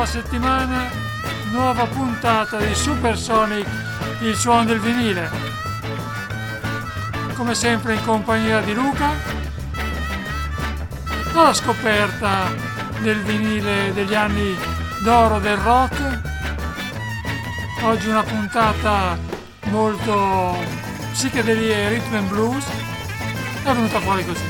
nuova settimana, nuova puntata di Supersonic, il suono del vinile. Come sempre in compagnia di Luca, alla scoperta del vinile degli anni d'oro del rock. Oggi una puntata molto psichedelia e rhythm and blues, è venuta fuori così.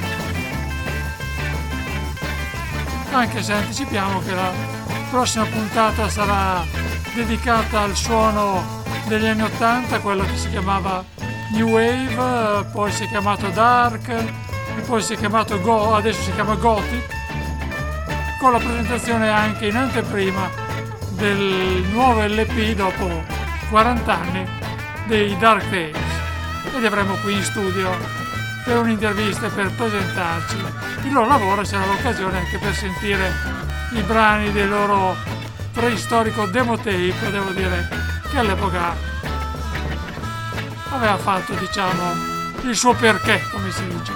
Anche se anticipiamo che la prossima puntata sarà dedicata al suono degli anni 80, quello che si chiamava New Wave, poi si è chiamato Dark, e poi si è chiamato adesso si chiama Gothic, con la presentazione anche in anteprima del nuovo LP dopo 40 anni dei Dark Days, e li avremo qui in studio per un'intervista e per presentarci il loro lavoro, e sarà l'occasione anche per sentire i brani del loro preistorico demo tape. Devo dire che all'epoca aveva fatto, diciamo, il suo perché, come si dice,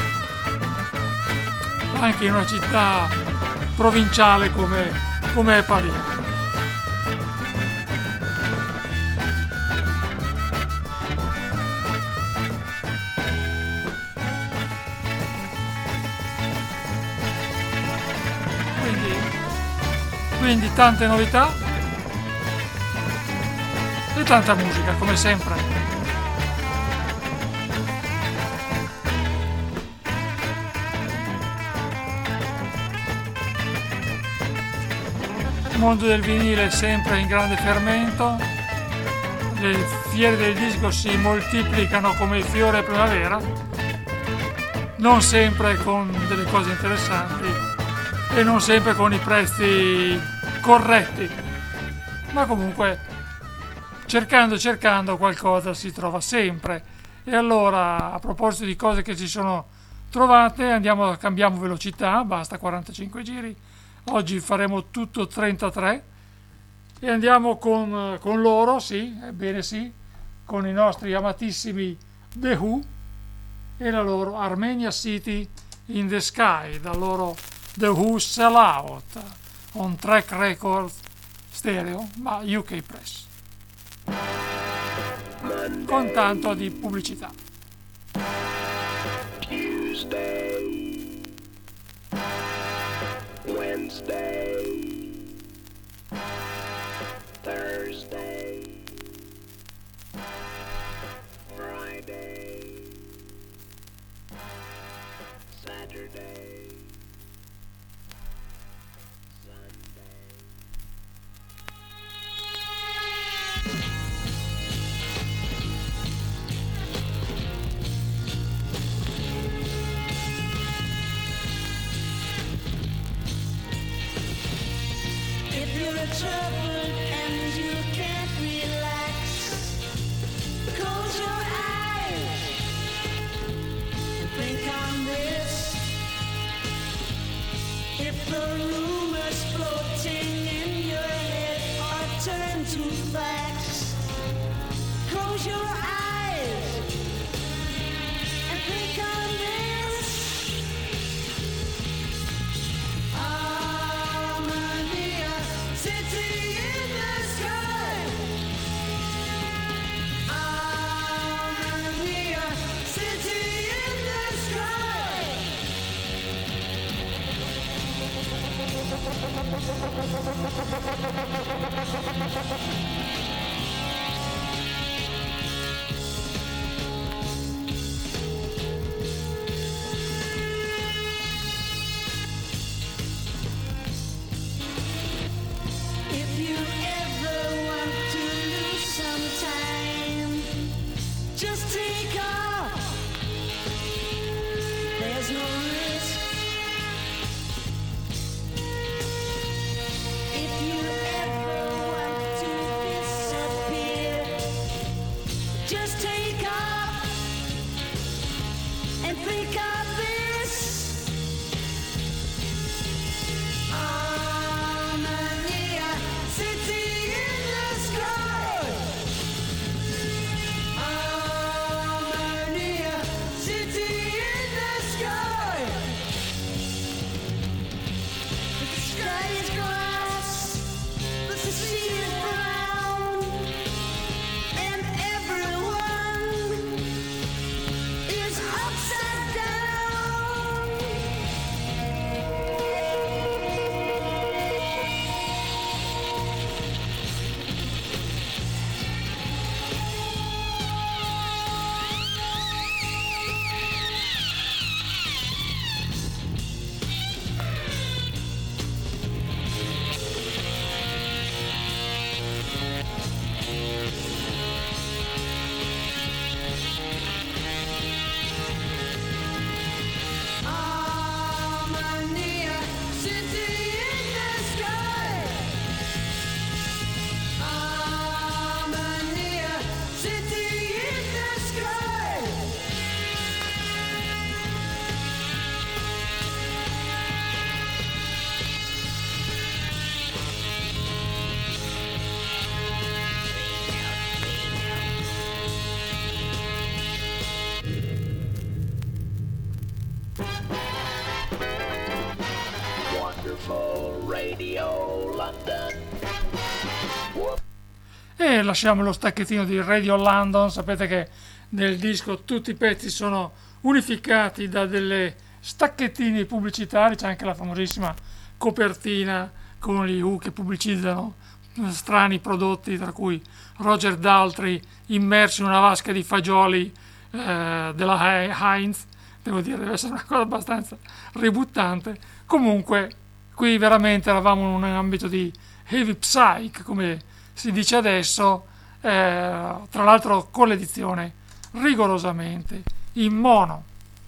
anche in una città provinciale come è Pavia. Quindi tante novità e tanta musica, come sempre. Il mondo del vinile è sempre in grande fermento, le fiere del disco si moltiplicano come il fiore a primavera, non sempre con delle cose interessanti e non sempre con i prezzi corretti, ma comunque cercando qualcosa si trova sempre. E allora, a proposito di cose che si sono trovate, cambiamo velocità, basta 45 giri, oggi faremo tutto 33 e andiamo con loro, sì, ebbene sì, con i nostri amatissimi The Who e la loro Armenia City in the Sky, dal loro The Who Sell Out on Track Records stereo, ma UK Press, con tanto di pubblicità. Tuesday, Wednesday, Thursday, Friday, Saturday, troubled and you can't relax, close your eyes and think on this. If the rumors floating in your head are turned to facts, close your eyes and think on this. City in the sky, Armenia, city in the sky. Just take off. There's no risk. If you ever want to e lasciamo lo stacchettino di Radio London. Sapete che nel disco tutti i pezzi sono unificati da delle stacchettini pubblicitari, c'è anche la famosissima copertina con gli Who che pubblicizzano strani prodotti, tra cui Roger Daltrey immerso in una vasca di fagioli della Heinz. Devo dire, deve essere una cosa abbastanza ributtante. Comunque qui veramente eravamo in un ambito di heavy psych, come si dice adesso, tra l'altro con l'edizione rigorosamente in mono.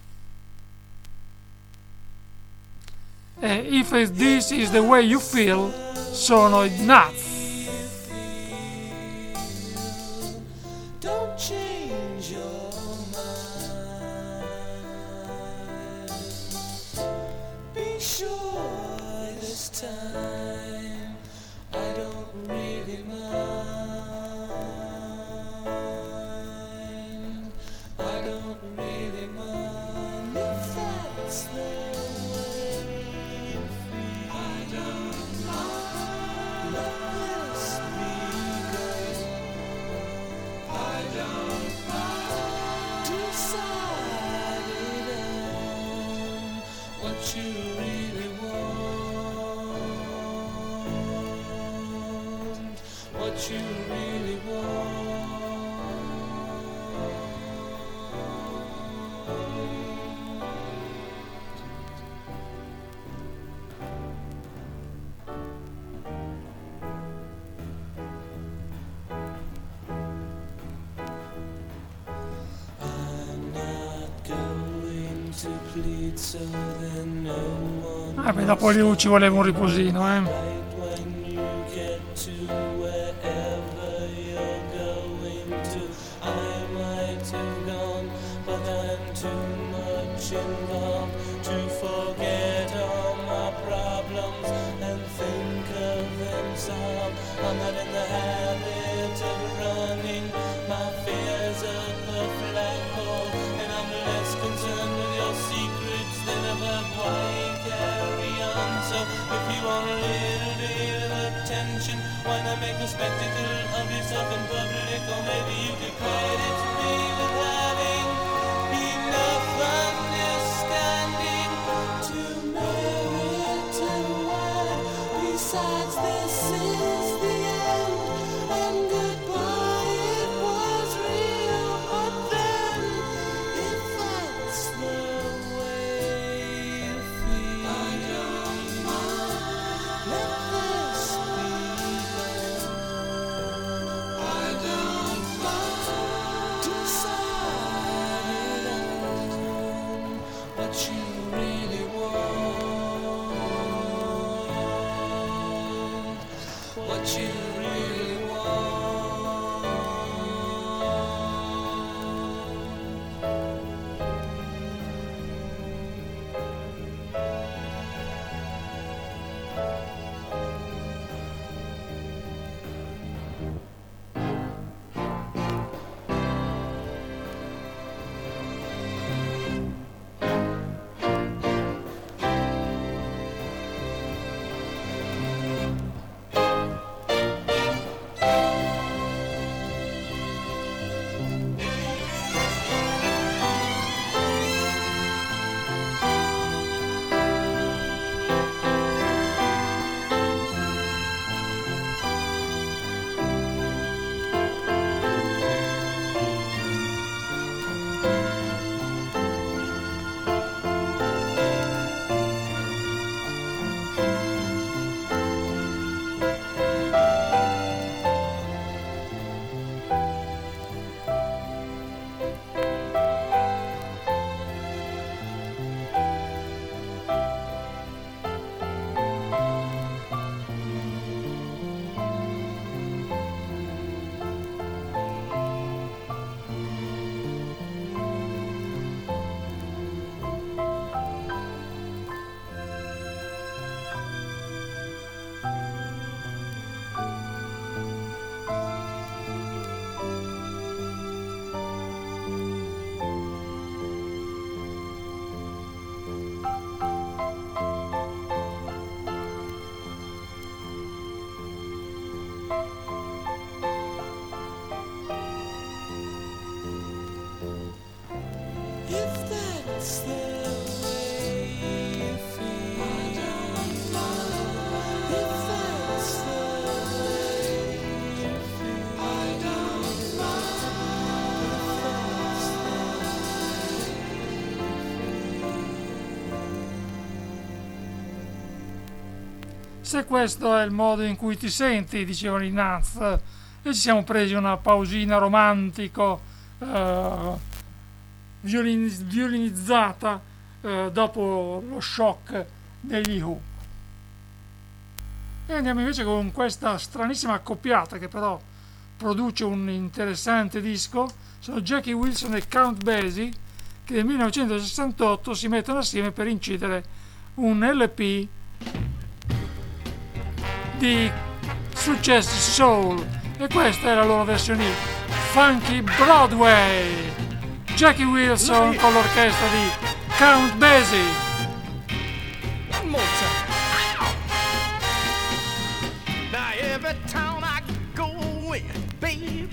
If this is the way you feel sono i Nuts. Don't change your mind. Be sure this time I don't really mind. I don't really mind if that's the way you feel. I don't mind. Let this be good. I don't mind. Decide it on what you really want. What you really want. I'm not going to plead so that no one Beh, dopo lì ci voleva un riposino, right when you get to wherever you're going to. I might have gone, but I'm too much involved to forget all my problems and think of them solved. I'm not in the habit of running my fears up a flagpole, and I'm less concerned with your secrets than about why you carry on. So if you want to live se questo è il modo in cui ti senti, dicevano i Nuts, e ci siamo presi una pausina romantico violinizzata dopo lo shock degli Who. E andiamo invece con questa stranissima accoppiata che però produce un interessante disco. Sono Jackie Wilson e Count Basie che nel 1968 si mettono assieme per incidere un LP di successi soul, e questa è la loro versione Funky Broadway. Jackie Wilson con l'orchestra di Count Basie. One more time. Now every town I go in, baby,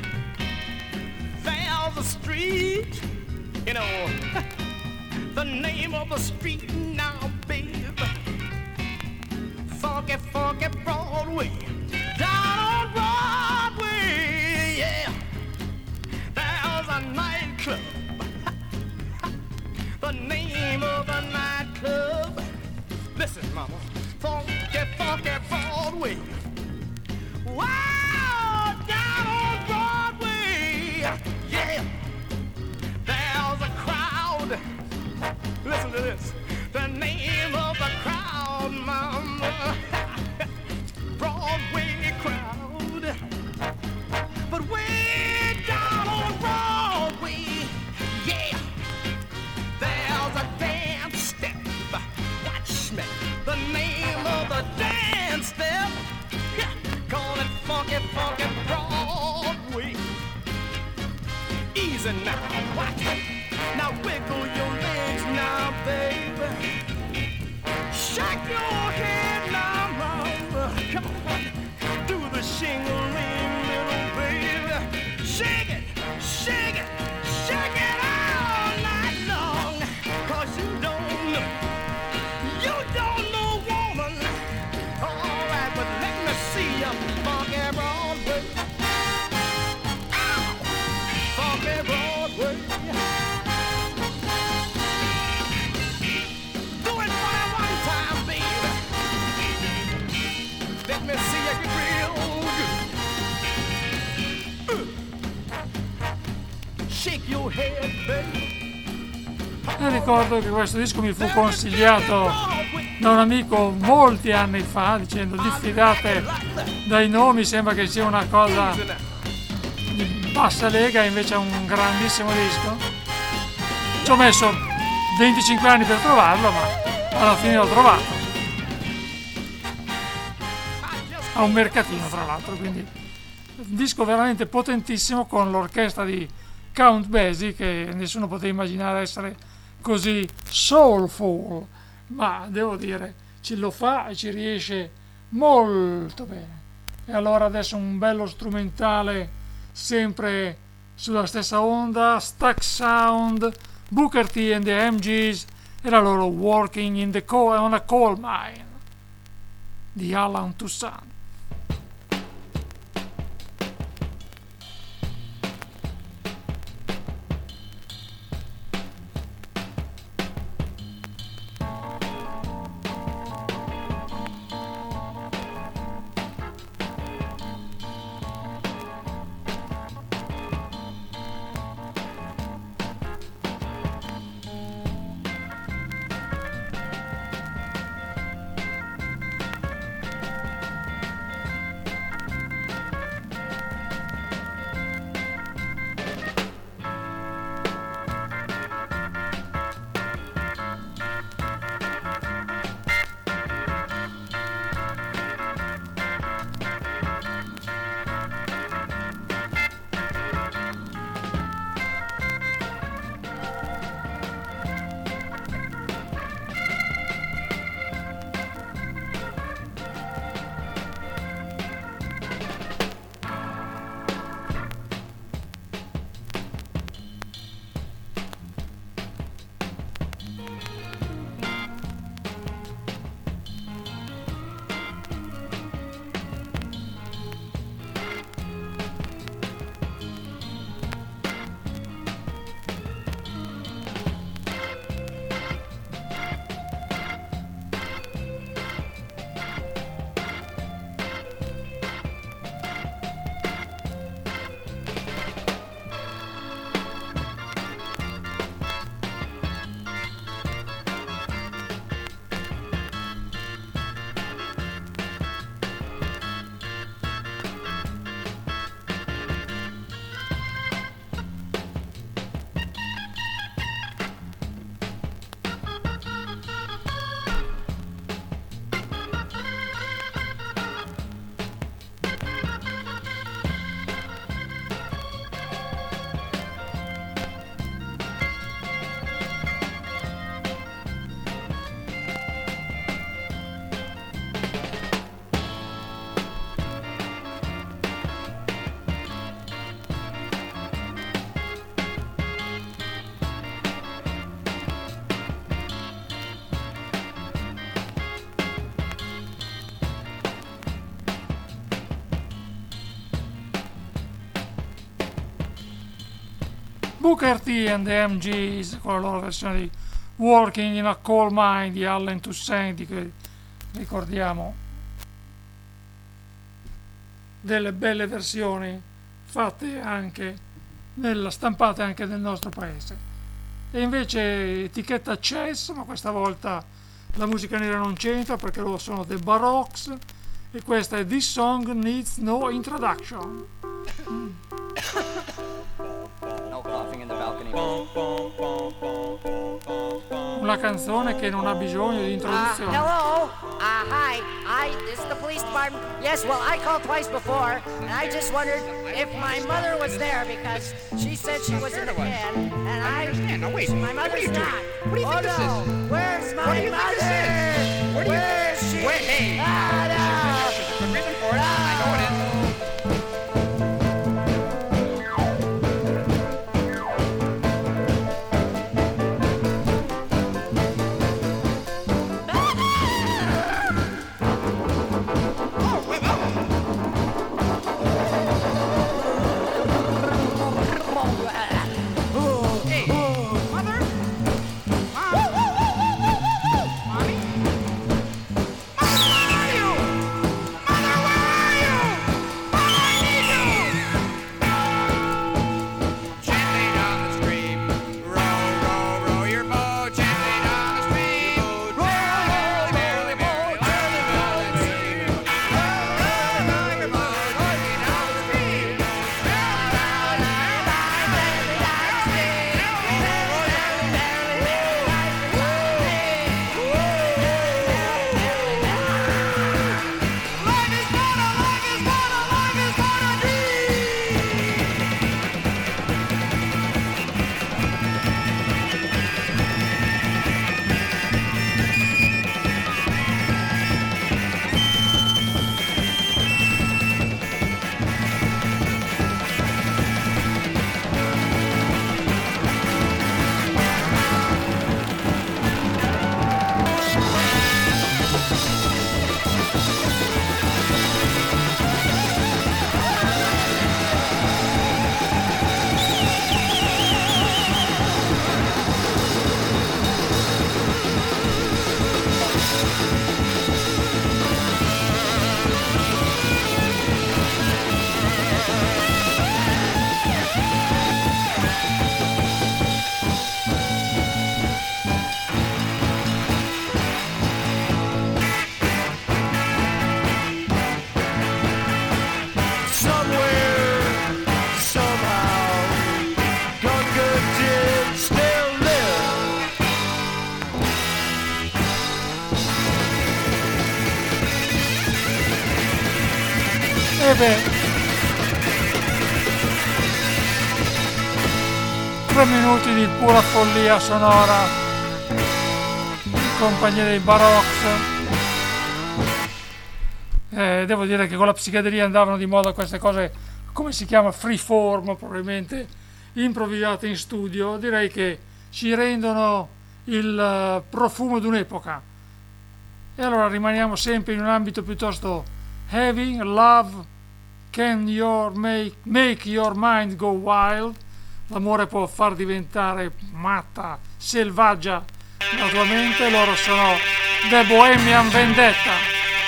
there's a street, you know, the name of the street now, baby, Funky, Funky Broadway, down on Broadway, yeah, there's a nightclub, the name of the nightclub, listen, mama, Funky, Funky Broadway, wow, down on Broadway, yeah, there's a crowd, listen to this, the name of the crowd, mama, Broadway crowd, but way down on Broadway, yeah, there's a dance step, watch me, the name of the dance step, call it Funky, Funky Broadway, easy now, watch it, now wiggle your legs now, baby, shake your head now, mama, come on, do the shingling, little baby, shake it, shake it, shake it all night long, 'cause you don't know, woman, all right, but let me see you, Funky Broadway, ow, Funky Broadway, do it for me one time, baby, let me see you get real good, shake your head, baby. E ricordo che questo disco mi fu consigliato da un amico molti anni fa dicendo: diffidate dai nomi, sembra che sia una cosa di bassa lega, invece è un grandissimo disco. Ci ho messo 25 anni per trovarlo, ma alla fine l'ho trovato a un mercatino, tra l'altro, quindi un disco veramente potentissimo con l'orchestra di Count Basie, che nessuno poteva immaginare essere così soulful, ma devo dire ce lo fa e ci riesce molto bene. E allora adesso un bello strumentale sempre sulla stessa onda, Stack Sound, Booker T and the MGs e la loro Working on a Coal Mine di Alan Toussaint. Booker T and the MGs con la loro versione di Working in a Coal Mine di Allen Toussaint, di cui ricordiamo delle belle versioni fatte anche stampate anche nel nostro paese. E invece etichetta Chess, ma questa volta la musica nera non c'entra perché loro sono The Baroques e questa è This Song Needs No Introduction. Una canzone che non ha bisogno di introduzione. Hello? Hi. This is the police department. Yes, well, I called twice before, and I just wondered if my mother was there because she said she was in the pen, and I understand. Now, wait. My mother's What are you not. doing? What do you think this no. is? Where's my What do you mother? think this is? What do you Where is she? Wait, hey. No. There's a good reason for it. I know it is. Beh, 3 minuti di pura follia sonora in compagnia dei Baroques. Devo dire che con la psichedelia andavano di moda queste cose, come si chiama, freeform, probabilmente improvvisate in studio. Direi che ci rendono il profumo di un'epoca. E allora rimaniamo sempre in un ambito piuttosto heavy. Love can make your mind go wild. L'amore può far diventare matta, selvaggia la tua mente. Loro sono The Bohemian Vendetta.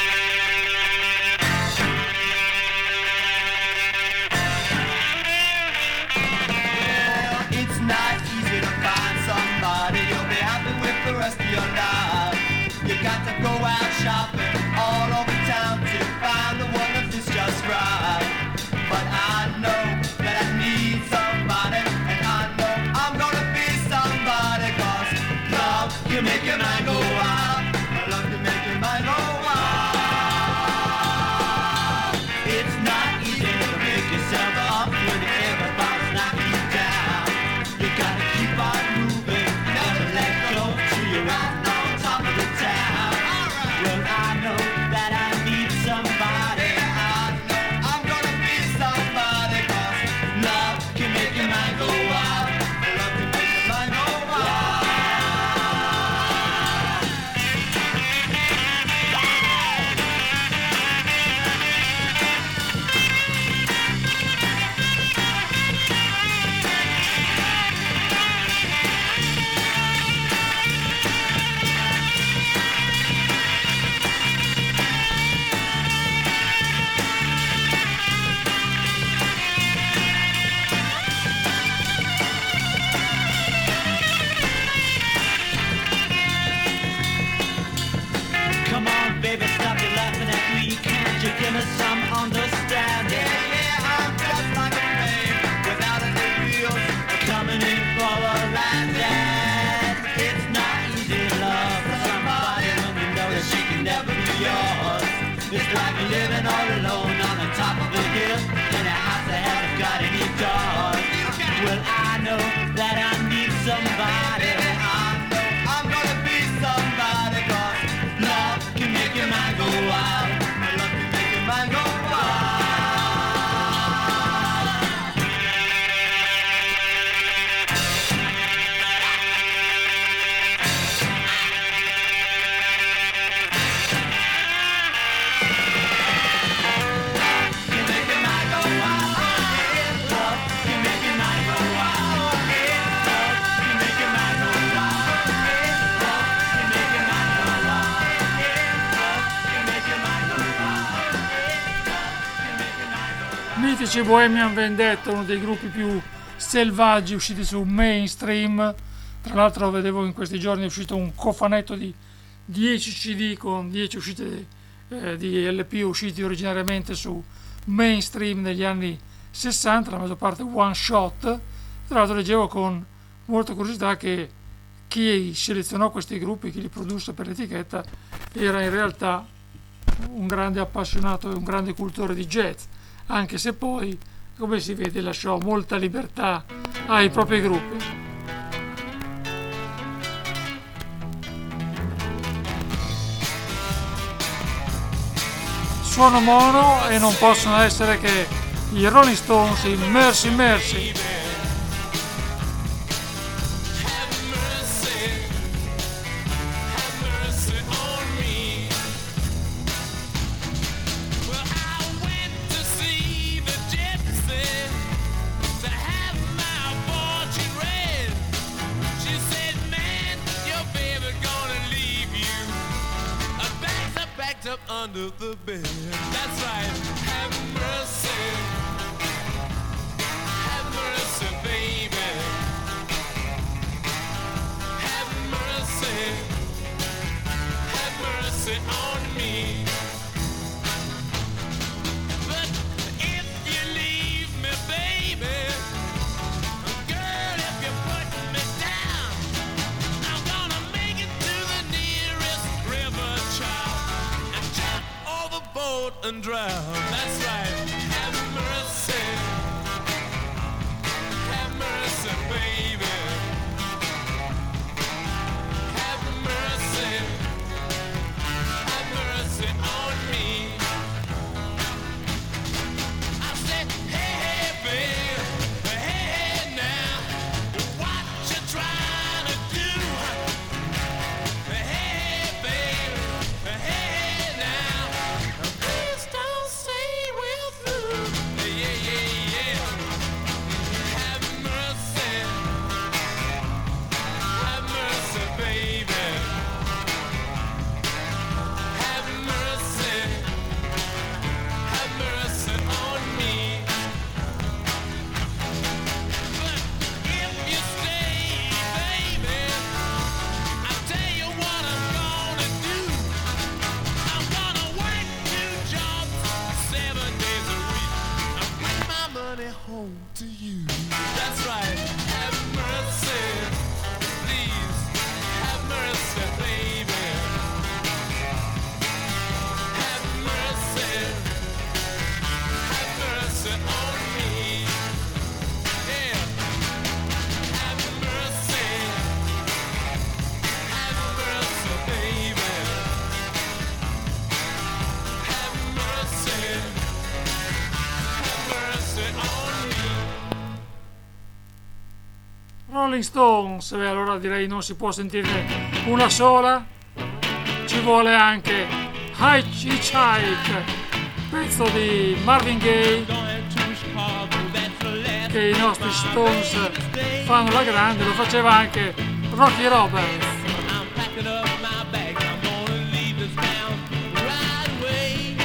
It's not easy to find somebody you'll be happy with the rest of your life. You got to go out shopping all over town to find the one that is just right. But I know that I need somebody, and I know I'm gonna be somebody, 'cause love can make your mind go wild. Love can make your mind go wild. Well, I know that I need somebody. I know I'm gonna be somebody, 'cause love can make your mind go wild. Love can make your mind go wild. Mitici Bohemian Vendetta, uno dei gruppi più selvaggi usciti su Mainstream. Tra l'altro vedevo in questi giorni è uscito un cofanetto di 10 CD con 10 uscite di LP usciti originariamente su Mainstream negli anni 60, la maggior parte one shot. Tra l'altro leggevo con molta curiosità che chi selezionò questi gruppi, chi li produsse per l'etichetta, era in realtà un grande appassionato e un grande cultore di jazz, anche se poi, come si vede, lasciò molta libertà ai propri gruppi. Suono mono e non possono essere che i Rolling Stones in Mercy Mercy. Under the bed. That's right. Have mercy. Have mercy, baby. Have mercy. Have mercy on me. But if you leave me, baby, girl, if you put me down, I'm gonna make it to the nearest river, child. Boat and drown. That's right. Have mercy. Have mercy, baby. Have mercy. Have mercy on me. I said, hey, hey, baby. Hey, hey, now. What you trying to do? Hey, hey, baby. Hey, now. Don't say we're through. Yeah, yeah, yeah. Have mercy. Have mercy, baby. Have mercy. Have mercy on me. But if you stay, baby, I'll tell you what I'm gonna do. I'm gonna work 2 jobs 7 days a week. I bring my money home to you. That's right. Have mercy, please. Have mercy, baby. Have mercy. Have mercy on me. Yeah. Have mercy. Have mercy, baby. Have mercy. Have mercy on me. Rolling Stones, e allora direi non si può sentire una sola, ci vuole anche Hitchhike, pezzo di Marvin Gaye che i nostri Stones fanno la grande, lo faceva anche Rocky Roberts. I'm packing up my bags. I'm gonna leave this town right away.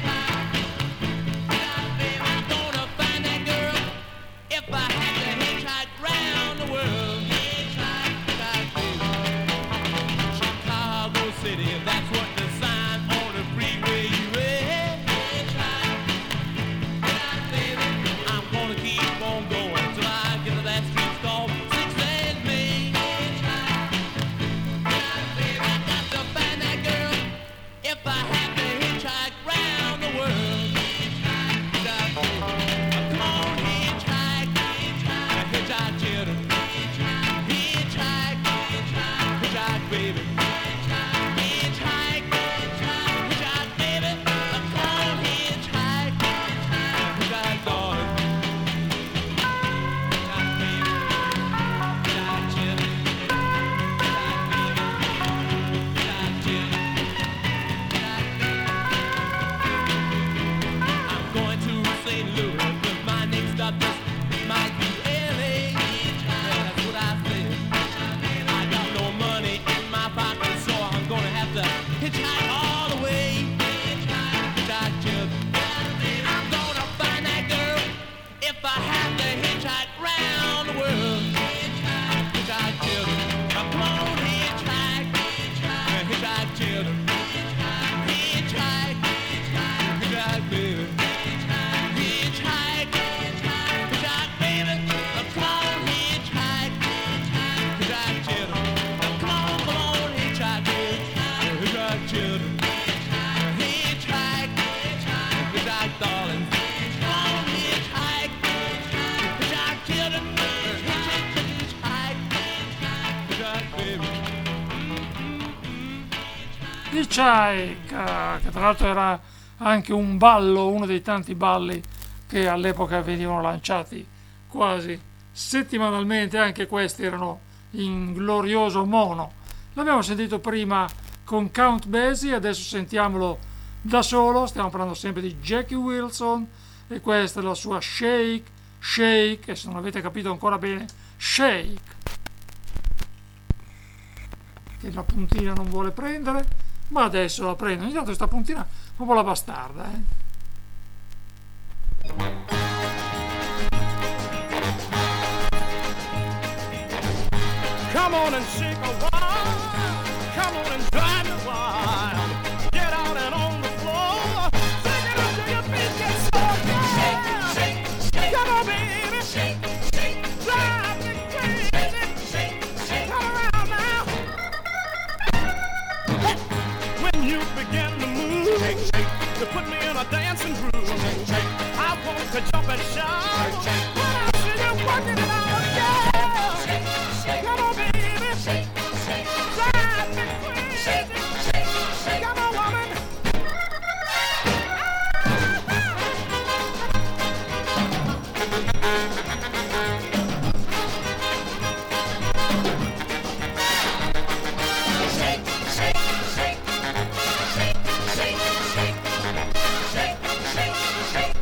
I'm gonna find that girl if I had to hitchhike round the world. Hitchhike, Chicago City, that's what the sign on the freeway read. I'm gonna keep on going till I get to that street called 6th and Main. they hitchhike round the world. Hitchhike children, come on, hitchhike. Hitchhike children, hitchhike, hitchhike baby. Hitchhike, hitchhike baby, come on, hitchhike. Hitchhike children, come on, hitchhike baby. Hitchhike children, hitchhike, hitchhike darling. Come on, hitchhike. Hitchhike children, hitchhike, hitchhike baby. Hitchhike, che tra l'altro era anche un ballo, uno dei tanti balli che all'epoca venivano lanciati quasi settimanalmente, anche questi erano in glorioso mono. L'abbiamo sentito prima con Count Basie, adesso sentiamolo da solo, stiamo parlando sempre di Jackie Wilson e questa è la sua Shake, Shake, e se non avete capito ancora bene, Shake, che la puntina non vuole prendere, ma adesso la prendo. Intanto questa puntina è un po' la bastarda, Come on and shake a while. Come on and drive me wild. Get out and on the floor. Shake it up till your feet get sore. Shake, shake, shake. Come on, baby. Shake, shake. Drive me crazy. Shake, shake. Come around now. When you begin to move, shake, shake. You put me in a dancing groove. Shake, shake. I want to jump and shout. Shake, shake. When I see you working it out, yeah. Come on, baby. Shake, shake, drive me crazy. Shake, shake, shake. Come on, woman. Shake, shake, shake. Shake, shake, shake. Shake, shake, shake.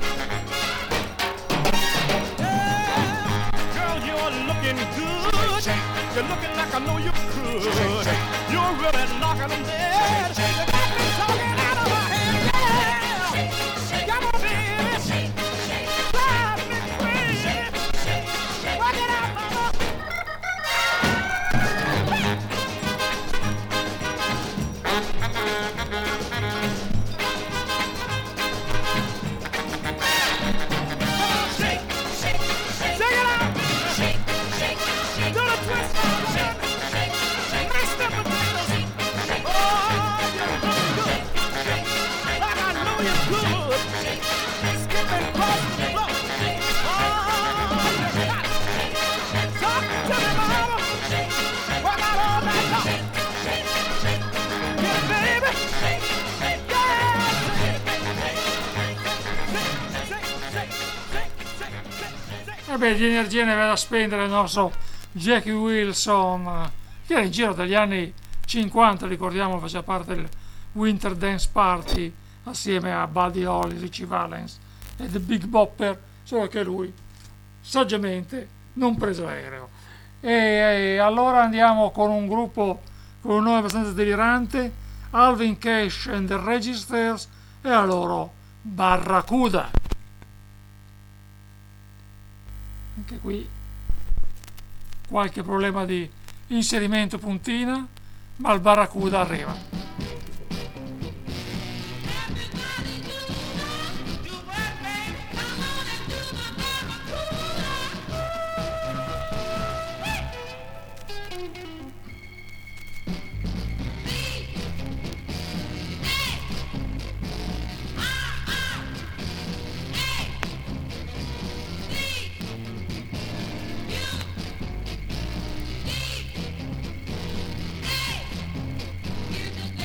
Girl, you're looking good. You're looking like I know you could. You're really knocking them dead. You got me talking out of my head. Yeah. Come on, baby. Drive me crazy. Work it out, mama. Shake, shake, shake it out. Shake, shake, shake. Do the twist. Mashed potatoes. Oh, you're looking good. Like I know you could. Skipping across the floor. Oh, you're hot. Talk to me, mama. Work out all that talk. Get it, baby. Vabbè, di energia ne aveva da spendere il nostro Jackie Wilson, che era in giro dagli anni 50, ricordiamo, faceva parte del Winter Dance Party assieme a Buddy Holly, Richie Valens e The Big Bopper, solo che lui saggiamente non prese l'aereo. E allora andiamo con un gruppo con un nome abbastanza delirante, Alvin Cash and the Registers e la loro Barracuda. Anche qui qualche problema di inserimento puntina, ma il Barracuda arriva. Hey!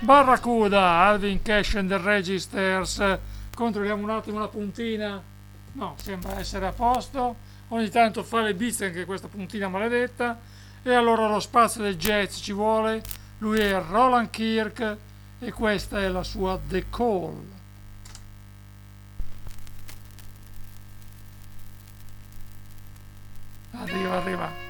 Barracuda, Alvin Cash and the Registers. Controlliamo un attimo la puntina. No, sembra essere a posto. Ogni tanto fa le bizze anche questa puntina maledetta. E allora lo spazio del jazz ci vuole. Lui è Roland Kirk e questa è la sua The Call. Arriva.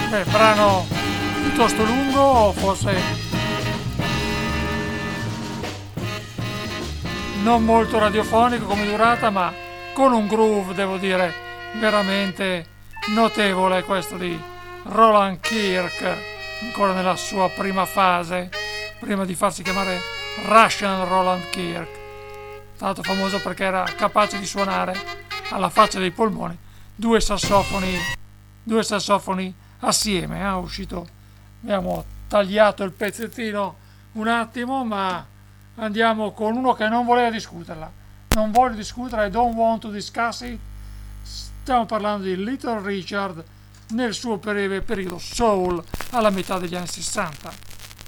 Beh, brano piuttosto lungo, forse non molto radiofonico come durata, ma con un groove, devo dire, veramente notevole, questo di Roland Kirk, ancora nella sua prima fase, prima di farsi chiamare Russian Roland Kirk. Stato famoso perché era capace di suonare alla faccia dei polmoni due sassofoni assieme. È uscito, abbiamo tagliato il pezzettino un attimo, ma andiamo con uno che non voleva discuterla. Non voglio discutere, I don't want to discuss it. Stiamo parlando di Little Richard nel suo periodo soul alla metà degli anni 60.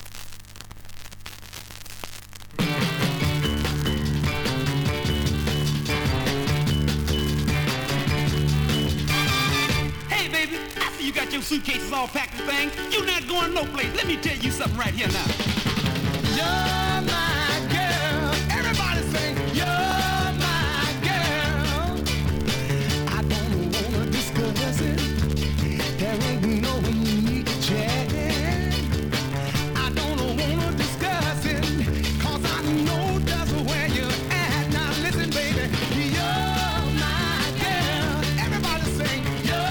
You got your suitcases all packed and things. You're not going no place. Let me tell you something right here now. You're my girl. Everybody sing. You're my girl. I don't wanna discuss it. There ain't no need to chat. I don't wanna discuss it, 'cause I know just where you're at. Now listen, baby. You're my girl. Everybody sing.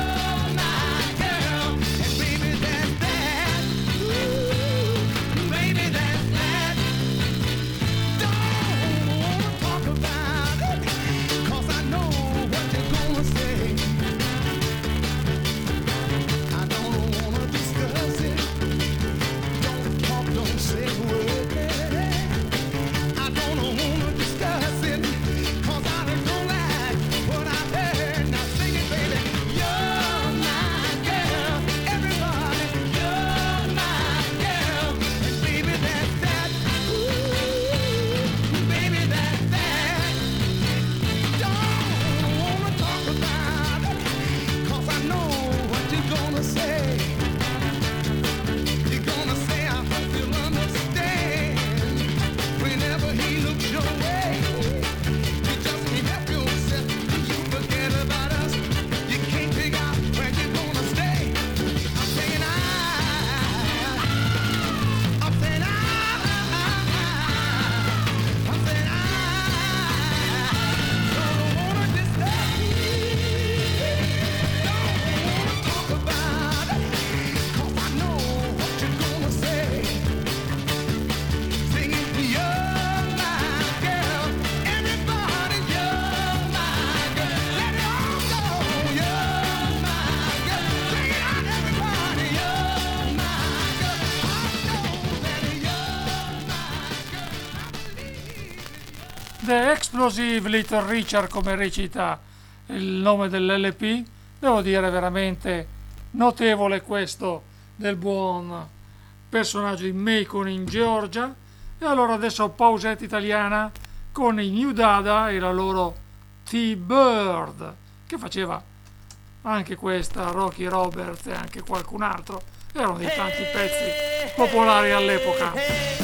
The Explosive Little Richard, come recita il nome dell'LP, devo dire veramente notevole questo del buon personaggio di Macon in Georgia. E allora adesso pausetta italiana con i New Dada e la loro T-Bird, che faceva anche questa Rocky Roberts e anche qualcun altro. Erano dei tanti pezzi popolari all'epoca,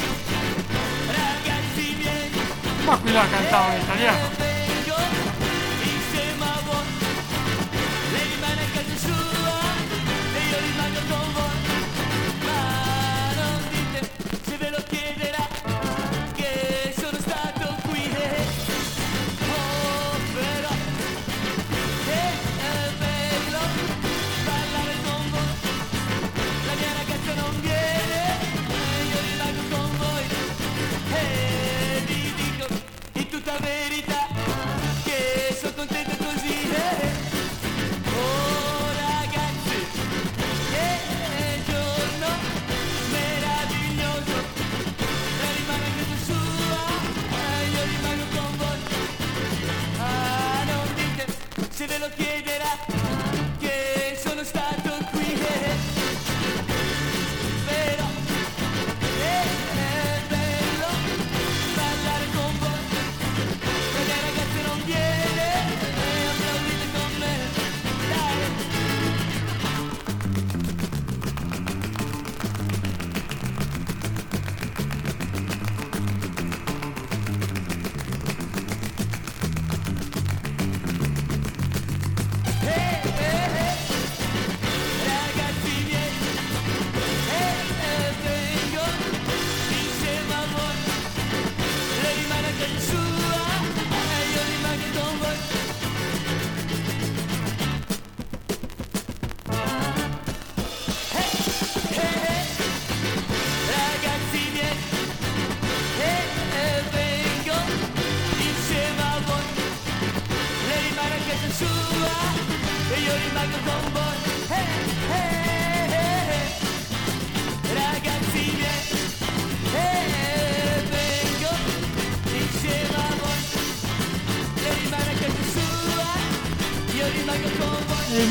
ma qui la cantavano in italiano. Insieme a voi, lei rimane a casa sua e io rimango con voi, ma non dite se ve lo chiederà che sono stato qui. Oh però è bello parlare con voi, la mia ragazza non viene e io rimango con voi. E vi dico in tutta verità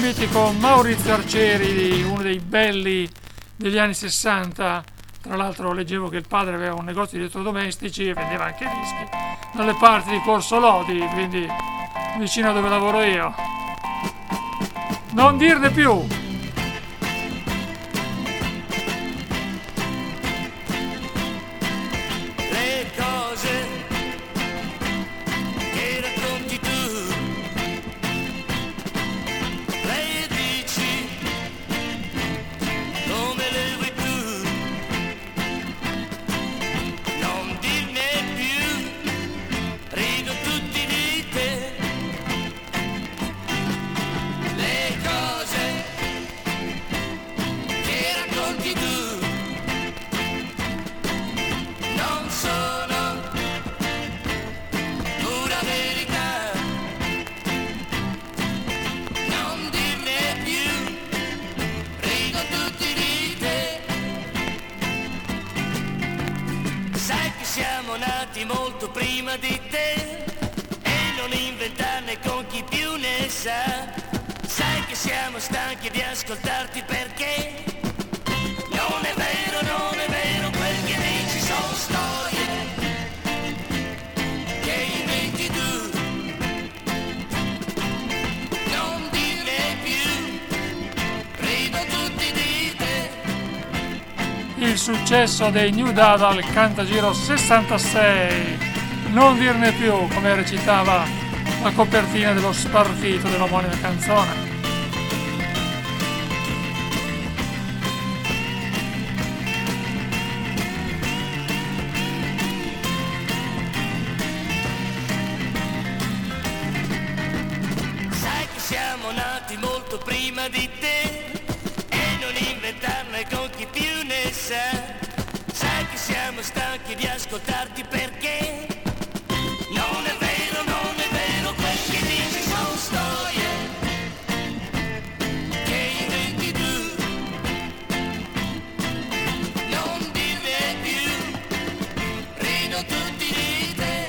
mitico Maurizio Arcieri, uno dei belli degli anni 60. Tra l'altro leggevo che il padre aveva un negozio di elettrodomestici e vendeva anche dischi dalle parti di Corso Lodi, quindi vicino a dove lavoro io. Non dirne più! Le cose che racconti tu, le dici come le vuoi tu, non dirne più, rido tutti di te. Le cose che racconti tu non sono pura verità, non dirne più, rido tutti di te. Sai che siamo nati molto prima di te e non inventarne con chi più ne sa. Sai che siamo stanchi di ascoltarti perché non è vero quel che dici, sono storie che inventi tu, non dirne più, rido tutti di te. Il successo dei New Dada al Cantagiro 66, non dirne più, come recitava la copertina dello spartito dell'omonima canzone. Sai che siamo nati molto prima di te e non inventarne con chi più ne sa. Sai che siamo stanchi di ascoltarti perché non è vero quel che dici, sono storie che inventi tu, non dirne più, rido tutti di te.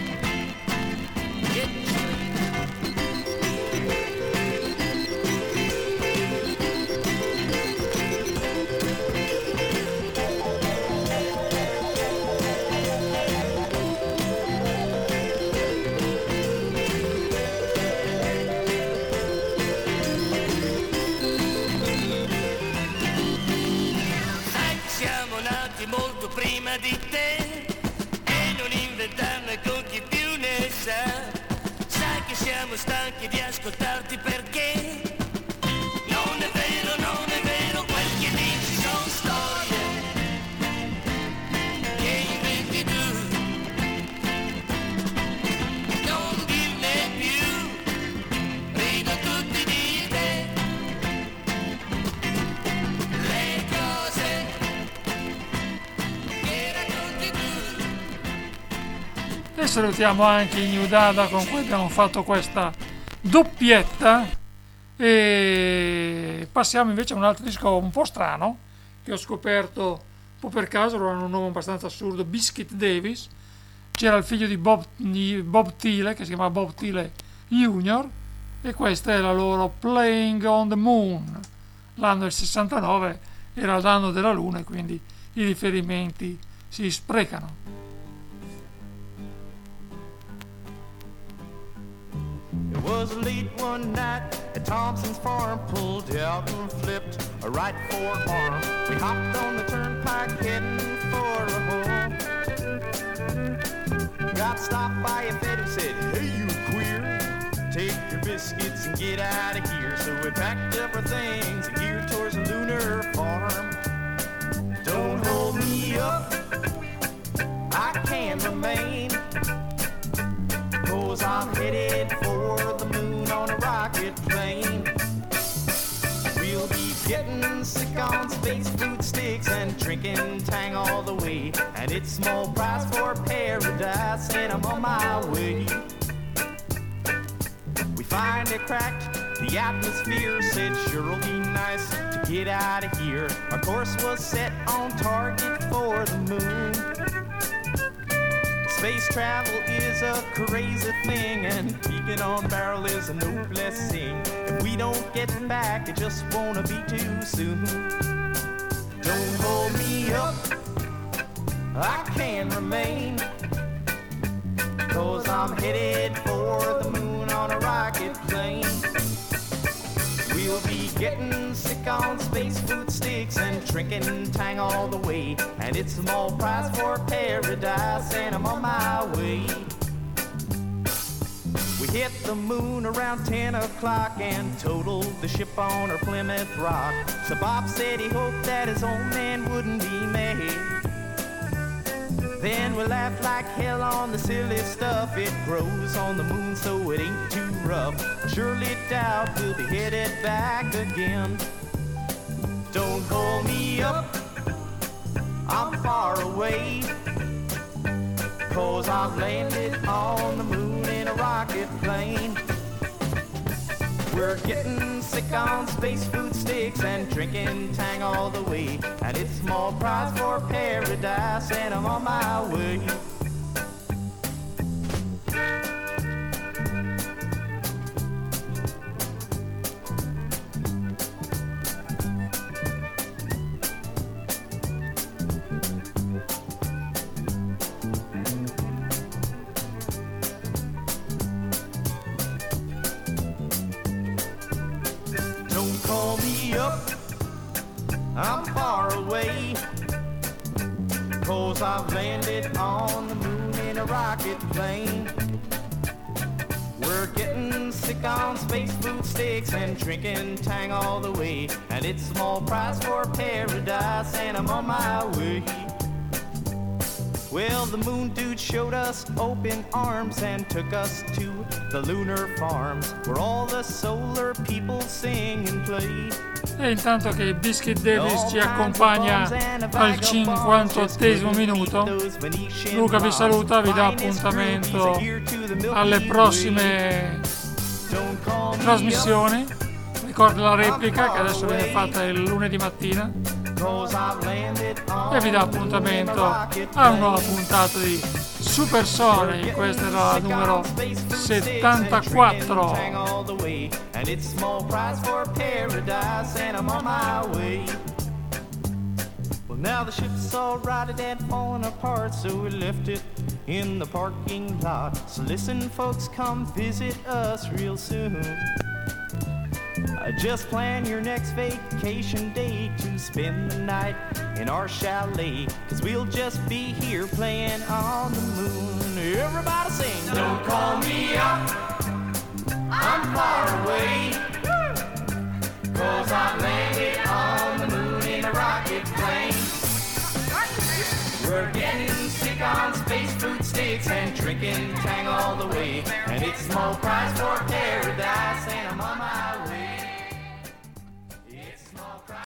Sai che siamo nati molto prima di te e non inventarne con chi più ne sa. Sai che siamo stanchi di ascoltarti perché non è vero quel che dici, sono storie che inventi tu, non dirne più, rido tutti di te. Le cose che racconti tu. E salutiamo anche i New Dada con cui abbiamo fatto questa doppietta e passiamo invece a un altro disco un po' strano che ho scoperto un po' per caso. Loro hanno un nome abbastanza assurdo, Biscuit Davis. C'era il figlio di Bob Thiele che si chiama Bob Thiele Jr. e questa è la loro Playing on the Moon. L'anno del 69 era l'anno della luna e quindi i riferimenti si sprecano. It was late one night at Thompson's farm, pulled out and flipped a right forearm. We hopped on the turnpike heading for a home. Got stopped by a fed who said, "Hey, you queer, take your biscuits and get out of here." So we packed up our things and geared towards the lunar farm. Don't hold me up, I can't remain, 'cause I'm headed for the moon on a rocket plane. We'll be getting sick on space food sticks and drinking Tang all the way. And it's small price for paradise, and I'm on my way. We find it cracked, the atmosphere said sure'll be nice to get out of here. Our course was set on target for the moon. Space travel is a crazy thing, and keeping on barrel is a no blessing. If we don't get back, it just won't be too soon. Don't hold me up, I can't remain, 'cause I'm headed for the moon on a rocket plane. We'll be getting sick on space food sticks and drinking Tang all the way. And it's a small price for paradise, and I'm on my way. We hit the moon around 10 o'clock and totaled the ship on our Plymouth Rock. So Bob said he hoped that his old man wouldn't be mad. Then we laughed like hell on the silly stuff. It grows on the moon, so it ain't too rough. Surely doubt we'll be headed back again. Don't hold me up, I'm far away, 'cause I've landed on the moon in a rocket plane. We're getting sick on space food sticks and drinking Tang all the way. And it's a small price for paradise, and I'm on my way. Don't call me up, I'm far away, 'cause I've landed on the moon in a rocket plane. We're getting sick on space food sticks and drinking Tang all the way. And it's a small price for paradise, and I'm on my way. Well, the moon dude showed us open arms and took us to the lunar farms, where all the solar people sing and play. E intanto che Biscuit Davis ci accompagna al 58esimo minuto, Luca vi saluta, vi dà appuntamento alle prossime trasmissioni. Ricordo la replica che adesso viene fatta il lunedì mattina, e vi dà appuntamento a una nuova puntata di Super Sonic. Questa era la numero 74. And it's a small price for paradise, and I'm on my way. Well, now the ship's all rotted and falling apart, so we left it in the parking lot. So listen, folks, come visit us real soon. Just plan your next vacation day to spend the night in our chalet, 'cause we'll just be here playing on the moon. Everybody sing. Don't call me up, I'm far away, 'cause I've landed on the moon in a rocket plane. We're getting sick on space food sticks and drinking Tang all the way. And it's a small price for paradise, and I'm on my way.